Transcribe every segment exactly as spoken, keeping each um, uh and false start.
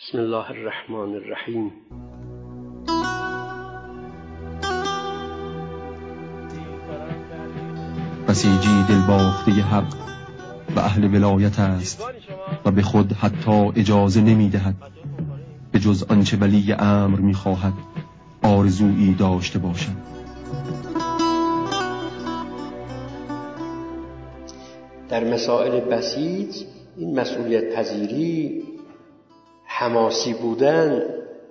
بسم الله الرحمن الرحیم. بسیجی دلبافته حق و اهل ولایت است و به خود حتی اجازه نمی دهد به جز آنچه ولی امر می خواهد آرزویی داشته باشد. در مسائل بسیط این مسئولیت پذیری، حماسی بودن،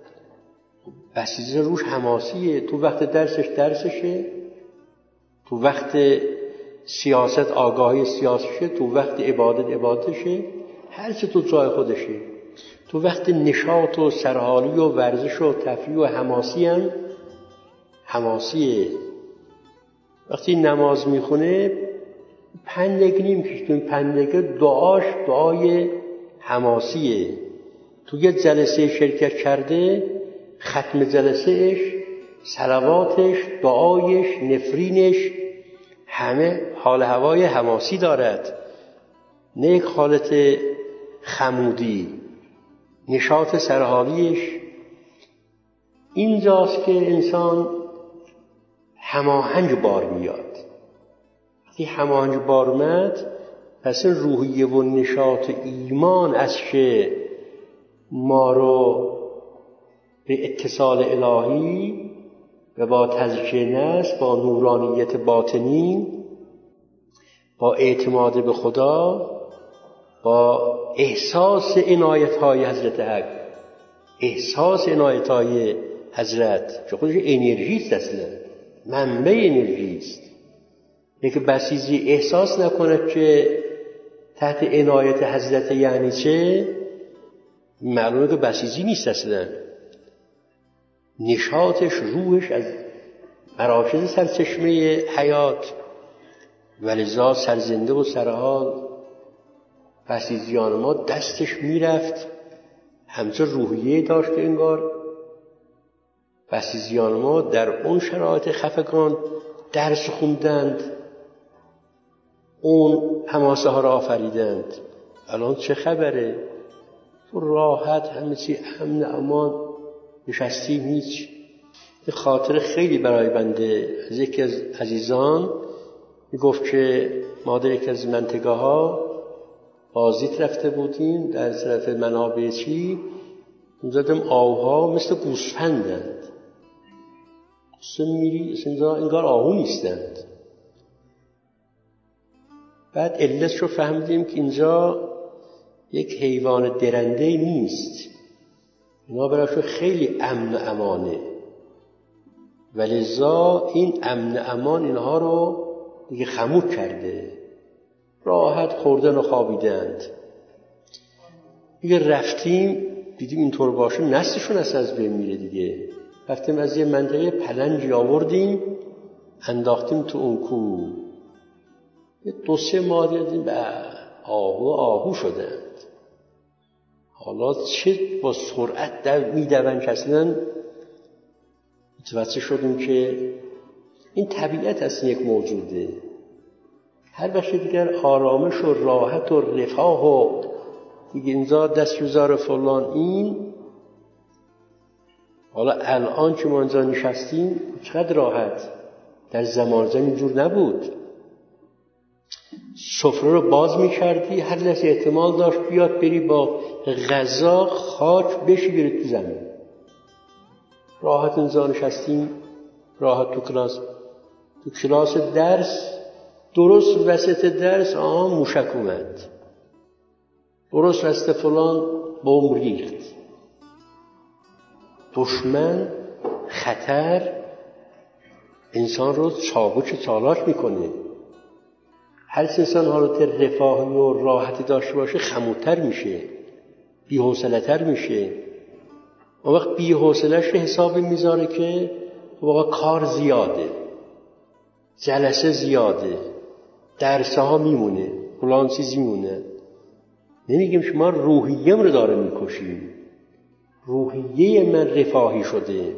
بسیط روش حماسیه. تو وقت درسش درسشه، تو وقت سیاست آگاهی سیاسشه، تو وقت عبادت عبادتشه، هر چه تو جای خودشه. تو وقت نشاط و سرحالی و ورزش و تفریح و حماسی هم حماسیه. وقتی نماز میخونه پندگی نمیکشه، تو این پندگی دعاش دعای حماسیه. تو یه جلسه شرکت کرده، ختم جلسهش، صلواتش، دعایش، نفرینش همه حال هوای حماسی دارد، نه یک حالت خمودی. نشاط سرحالیش اینجاست که انسان هماهنج بار میاد. وقتی هماهنج بار اومد، پس این روحیه و نشاط ایمان از که ما رو به اتصال الهی و با تزکیه نفس، با نورانیت باطنی، با اعتماد به خدا، با احساس عنایت‌های حضرت حق، احساس عنایت‌های حضرت که خودش انرژی است، اصلا منبع انرژی است. اینکه بسیجی احساس نکنه که تحت عنایت حضرت یعنی چه، معلومه که بسیجی نیست اصلا. نشاطش، روحش از مراکز سرچشمه حیات، ولذا سرزنده و سرحال بسیجیان ما دستش میرفت، همچون روحیه داشت انگار. بسیجیان ما در اون شرایط خفگان درس خوندند، اون حماسه ها را آفریدند. الان چه خبره؟ تو راحت همه چی امن امان نشستیم، هیچ. این خاطر خیلی برای بنده از یکی از عزیزان میگفت که ما در یکی از منطقه ها بازدید رفته بودیم در طرف منابع چی، اونجا دیدم آوها مثل گوسفندند. اصلا میری اصلا انگار آهو نیستند. بعد علتش رو فهمیدیم که اینجا یک حیوان درنده نیست، اینا براشون خیلی امن و امانه، ولذا این امن امان اینها رو دیگه خمود کرده، راحت خوردن و خوابیدند. دیگه رفتیم دیدیم اینطور باشه نسلشون اصلا از بین میره دیگه. رفتیم از یه منطقه پلنجی آوردیم انداختیم تو اون کوه، یه دو سه ماه دیدیم به آهو آهو شدند. حالا چه با سرعت در میدون که اصلا متوجه شدیم که این طبیعت اصلا یک موجوده. هر وقت دیگر آرامش و راحت و رفاه و دیگه اینجا دستگذار فلان این، حالا الان که ما اینجا نشستیم چقدر راحت، در زمان زمان اینجور نبود. سفره رو باز می‌کردی، هر لحظه احتمال داشت بیاد بری با غذا خاک بشی بری تو زمین. راحت اینجا نشستیم، راحت تو کلاس تو کلاس درس، درست وسط درس آها موشک اومد، درست وسط فلان بمب ریخت. دشمن خطر انسان رو چابک چالاک میکنه. هر چه انسان حالت رفاهی و راحتی داشته باشه خمودتر میشه، بی‌حوصله‌تر میشه. اون وقت بی‌حوصله‌اش حسابی میذاره که واقعا کار زیاده، جلسه زیاده، درس‌ها میمونه، فلان چیزی میمونه. نمیگیم شما روحیه‌ام رو داره میکشیم، روحیه من رفاهی شده.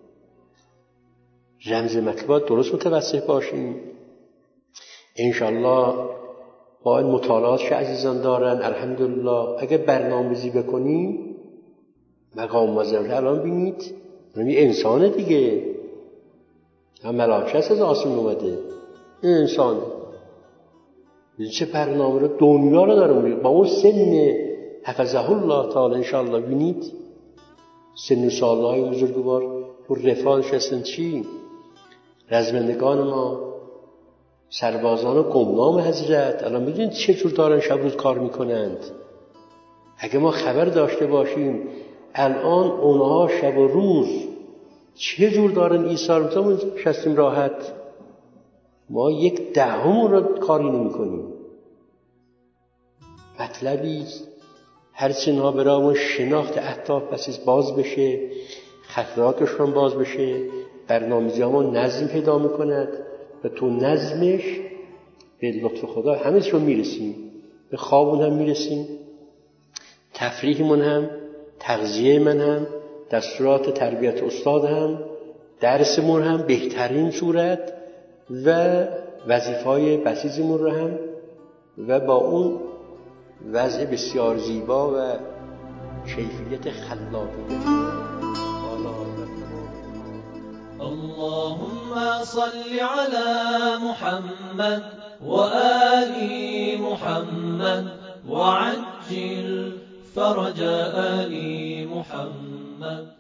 رمز مطلوبات درست متوسط باشیم. انشالله با این مطالعات که عزیزان دارن الحمدلله اگه برنامه‌ریزی بکنیم مقام وظیفه الان بینید این انسانه دیگه، هم ملاک هست از آسمون اومده، این انسانه. چه برنامه رو دنیا رو داره با اون سن حفظه الله تعالی انشاءالله. بینید سن و سالهای بزرگوار و رفاه نشستن چی؟ رزمندگان ما، سربازان گمنام حضرت الان میدونید چه جور دارن شب روز کار میکنند. اگه ما خبر داشته باشیم الان اونها شب و روز چه جور دارن ایثار میکنن، نشستیم راحت، ما یک دهم رو کاری نمی کنیم. مطلبی هر چنها برامون شناخت اهداف بسیز باز بشه، خطراتشون باز بشه، برنامه‌ریزی همون نظم پیدا میکند و تو نظمش به لطف خدا همه‌شون میرسیم، به خوابون هم میرسیم، تفریحمون هم، تغذیه من هم، دستورات تربیت استاد هم، درسمون هم بهترین صورت و وظیفه‌های بسیزمون رو هم و با اون وضع بسیار زیبا و کیفیت خلاقیت. اللهم صل على محمد وآل محمد وعجل فرج آل محمد.